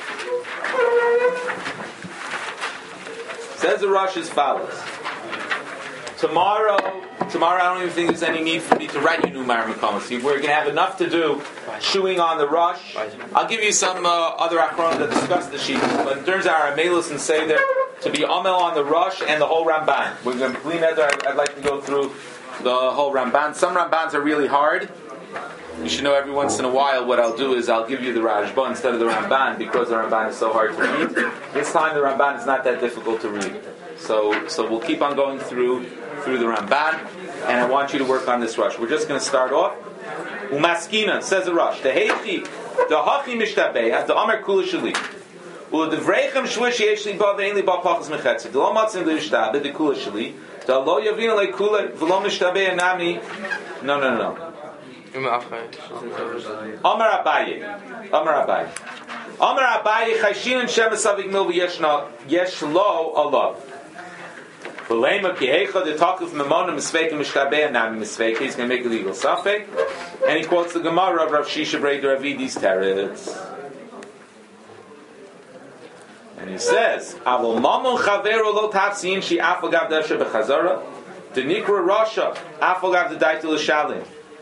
Says the Rosh as follows. Tomorrow, tomorrow I don't even think there's any need for me to write you Numar Mekamas. We're going to have enough to do chewing on the Rosh. I'll give you some uh, other Achron that discuss the sheet. But in terms of our Amelus and Seder, to be Amel on the Rosh and the whole Ramban. We're going to clean it. I'd like to go through the whole Ramban. Some Rambans are really hard. You should know every once in a while what I'll do is I'll give you the Rashba instead of the Ramban because the Ramban is so hard to read. This time the Ramban is not that difficult to read. So so we'll keep on going through through the Ramban, and I want you to work on this Rosh. We're just going to start off. Umaskina, says the Rosh. The Heichi, the Hachi Mishtabeh, the Amar Kula Shali. Ul Devreichem Shwish Yeshli Ba Ve'enli Ba Pachas Mechetzi. The Lo Matzim the Ishtabeh, the Kula Shali. The Lo Yavina Le Kula V'Lo Mishtabeh Nami. No, no, no, no. Amar Abaye. Amar Abaye. Amar Abaye Chayshin and Shem Esavik Mil V'Yeshna Yeshlo Allah. V'Leima Kihecha the Takuf Memona Misveikim Mishtabeh Nami Misveikim. He's going to make a legal suffix, and he quotes the Gemara of Rav Shisha Breder Avidi's Teretz. And he says, "Avol mamon chavero lo tafsin shi afagav devshe bechazara, denikra rasha afagav dedaita l'shalim."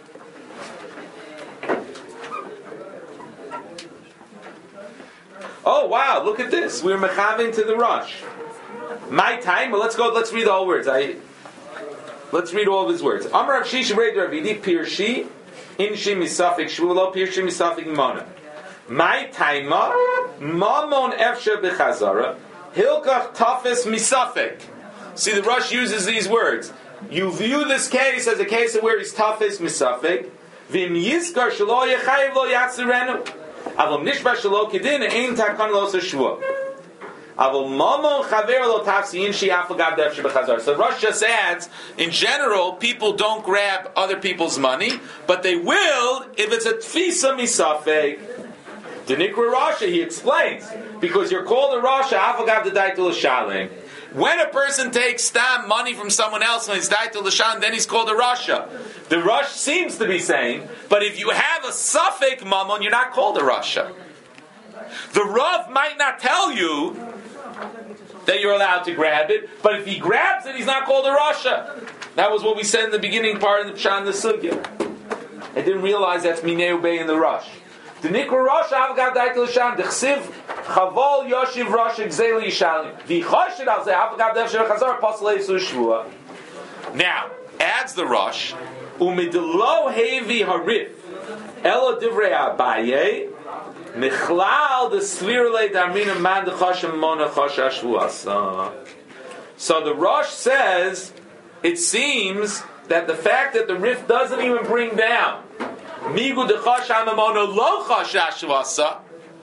Oh wow! Look at this. We're mechavin to the rush. My time. Well, let's go. Let's read all words. I let's read all of his words. Amar Rav Shisha Rei Ravidi Pirshi Inshi Misafik Shvulo Pirshi Misafik Mona. My taima mamon efsha bechazara hilkach tafis misafik. See, the Rush uses these words. You view this case as a case of where he's tafis misafik. Vim yizkar shelo yechayev lo yatzirenu. Avom nishba shelo kedin ein takon lo shvua. Avom mamon chaver lo tafsi inshi afagav efsha bechazara. So Rush just adds, in general, people don't grab other people's money, but they will if it's a tfisa misafik. The Nikra Rasha, he explains, because you're called a Rasha, Afagav the Daitul Shaling. When a person takes stam money from someone else and he's Daitul Shaling, then he's called a Rasha. The Rush seems to be saying, but if you have a Safek Mammon, you're not called a Rasha. The Rav might not tell you that you're allowed to grab it, but if he grabs it, he's not called a Rasha. That was what we said in the beginning part of the Pshan the Sugya. I didn't realize that's Mineu Bey in the Rush. The Nikra Rosh Avgav Daitel Shan, the Chsiv Chaval Yoshiv Rosh Exel Yishalim. The Choshed Al Zeh Avgav Dev Shel Chazar Paslei Sushvua. Now, adds the Rosh, Umidlo Hevi Harif Elo Divrei Abaye Michlal the Svirle Darmina Man the Choshem Mona Chosh Ashvuasa. So the Rosh says, it seems that the fact that the Rif doesn't even bring down Migu de Chashamamona lo Chashashvasa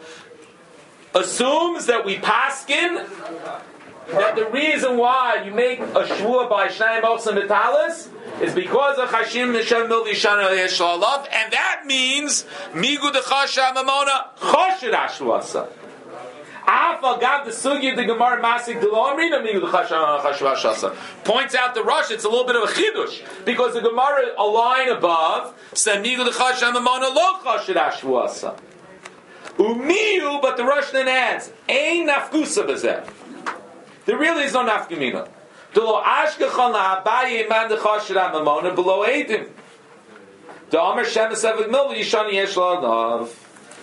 assumes that we paskin that the reason why you make a shvua by Shnayim Ochsen Metalis is because of Chashim Mishem Mil Vishana Yeshlalav, and that means Migu de Chashamamona Chashashvasa. Afa Gav the Sugi the Gemara Masik the Lomrina Migu de Chashamashvasa points out the Rush. It's a little bit of a chidush because the Gemara a line above said Migu de Chashamamona lo Chashashvasa. Umiyu, but the Rush then adds Ein Nafkusa Bezeh. There really is no nafkamina. Delo Ashkechon la Abaye Man de Chashamamona below Eidim. The Amar Shemes Eved Mil Yishani Yeshlalav.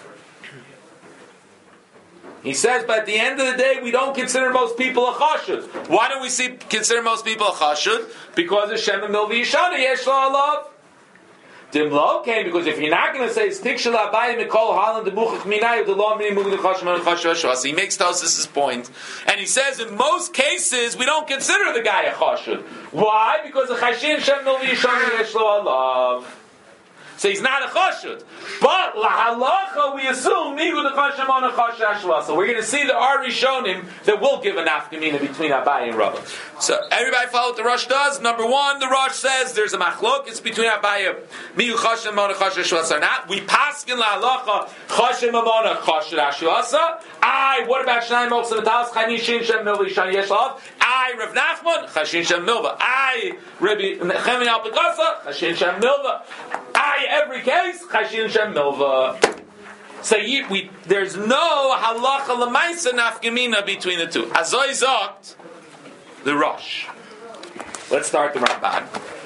He says, but at the end of the day, we don't consider most people a chashud. Why don't we see, consider most people a chashud? Because of Shem and Milvi Yishana, Yesh La'alav. Dimlo came, because if you're not going to say, Stik Shel Abaye Mikol Halan de Buchach Minay, the law meaning Mugin Chashman and Chashvashvas. He makes Tosas' point. And he says, in most cases, we don't consider the guy a chashud. Why? Because of Chashin Shem Milvi Yishana, Yesh La'alav. So he's not a chashud. But lahalacha we assume nigu the chashamana chashashva. So we're going to see the Ari Rishonim that will give a nafkamina between Abaye and Rabbah. So everybody follow what the Rosh does. Number one, the Rosh says there's a machlok. It's between Abaye migu chashamana chashashva or not. We paskin lahalacha chashamana chashashva. I. What about Shnayim Ochsen Metalis Chanishin Shem Milva Yishani Yeshlav? I. Rav Nachman Chashin Shem Milva. I. Rabbi Nechemi Al Pekasa Chashin Shem Milva. I. Every case, Chashin Shem Milva. So you, we, there's no halacha lemaisa nafkamina between the two. Azoy zokt, the Rosh. Let's start the Ramban.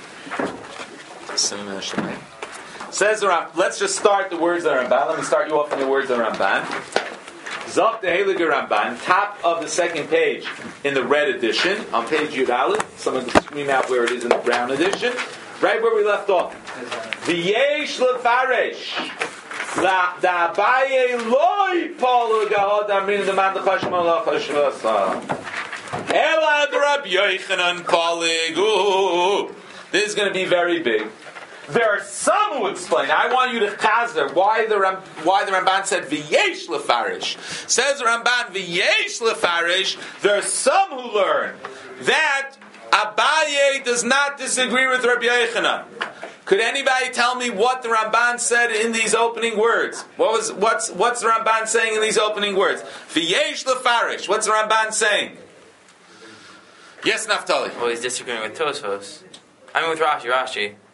Says the Ramban. Let's just start the words of the Ramban. Let me start you off in the words of the Ramban. Zokt the Heilige Ramban, top of the second page in the red edition, on page Yud Aleph. Someone can scream out where it is in the brown edition. Right where we left off. V'yesh lefaresh la da Abaye loy polu gahod amrin the man the chashmal la chashvasa ela Rabbi Yochanan poligu. This is going to be very big. There are some who explain. I want you to chazer why the Ram, why the Ramban said v'yesh lefaresh. Says the Ramban v'yesh lefaresh. There are some who learn that Abaye does not disagree with Rabbi Yochanan. Could anybody tell me what the Ramban said in these opening words? What was what's what's the Ramban saying in these opening words? V'yesh lefarish. What's the Ramban saying? Yes, Naftali. Well, he's disagreeing with Tosfos. I mean, with Rashi. Rashi.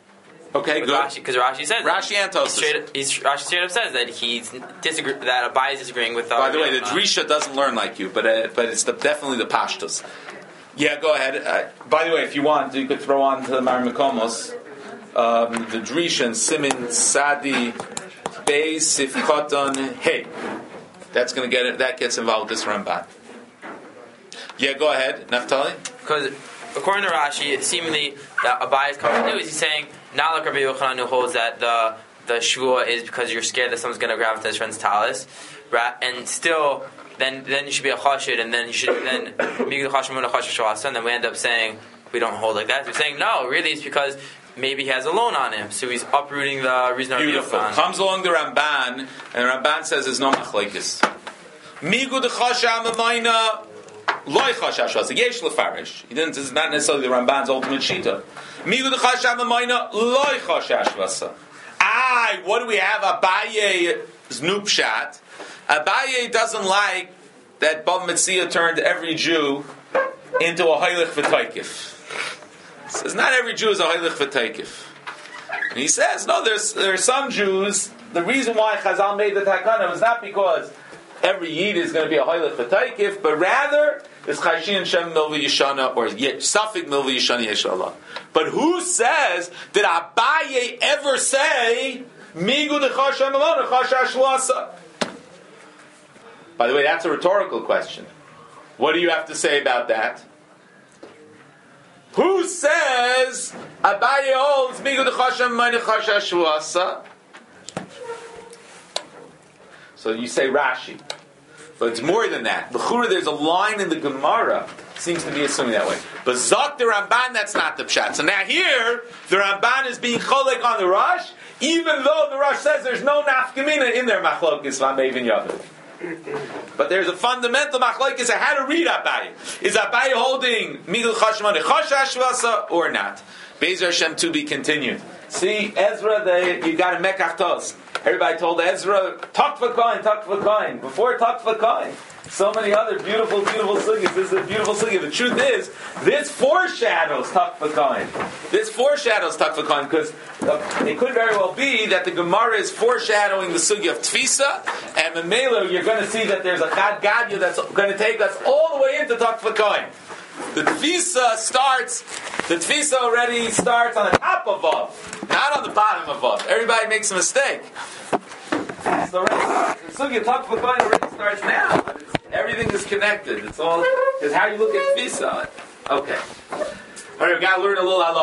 Okay, good. Because Rashi, Rashi says Rashi and Tosfos. Straight, he's, Rashi straight up says that he's disagree that Abai is disagreeing with. By the way, the Drisha doesn't learn like you, but uh, but it's the, definitely the Pashtus. Yeah, go ahead. Uh, by the way, if you want, you could throw on to the Mar Mekomos um, the Drisha and Simin Sadi Beis Sif Koton Hey. That's going to get it. That gets involved with this Ramban. Yeah, go ahead, Naftali. Because according to Rashi, seemingly that Abai is coming to do is he's saying not like Rabbi Yochanan who holds that the the shvua is because you're scared that someone's going to grab into his friend's talis, right? And still, then then you should be a chashid, and then you should then migdal chashim and a chashash, and then we end up saying we don't hold like that. So we're saying no, really, it's because maybe he has a loan on him, so he's uprooting the reason. Beautiful. Comes along the Ramban, and Ramban says there's no machlekes. Migud chasham amayna. Loi chashash vasa yesh lefarish. He didn't. This is not necessarily the Ramban's ultimate shita. Migud chasham amayna loi chashash vasa. Ah, what do we have? Abaye's nupshat. Abaye doesn't like that Bava Metzia turned every Jew into a heilich v'taikif. Says not every Jew is a heilich v'taikif. And he says no. There's there are some Jews. The reason why Chazal made the takana was not because every Yid is going to be a heilich v'taikif, but rather it's Chayshin Shem Milvi Yishana or Safik Milvi Yishana Yeshallah. But who says, did Abaye ever say, Migu Dechashem Alon, Chashash Lasa? By the way, that's a rhetorical question. What do you have to say about that? Who says, Abaye holds, Migu Dechashem Alon, Chashash Lasa? So you say Rashi. But it's more than that. L'chura, there's a line in the Gemara, seems to be assuming that way. But Zok the Ramban, that's not the Pshat. So now here, the Ramban is being cholek on the Rosh, even though the Rosh says there's no nafkamina in their machlokes, Lamevin Yavin. But there's a fundamental machlokes of how to read Abaye. Is Abaye holding Migdal Chashman Chashash Vasa or not? Bezer Hashem to be continued. See, Ezra, they, you got a Mekach Tos. Everybody told Ezra, talk for coin, talk for coin. Before talk for coin. So many other beautiful, beautiful sugis. This is a beautiful sugi. The truth is, this foreshadows talk for coin. This foreshadows talk for coin because uh, it could very well be that the Gemara is foreshadowing the sugi of Tfisa, and Memelo, you're going to see that there's a Chad Gadya that's going to take us all the way into talk for coin. The Tfisa starts, the Tfisa already starts on the top of Vav, not on the bottom of Vav. Everybody makes a mistake. It's already, the Sugya Talk for Kohen already starts now. It's, everything is connected. It's all, it's how you look at Tfisa. Okay. Alright, we've got to learn a little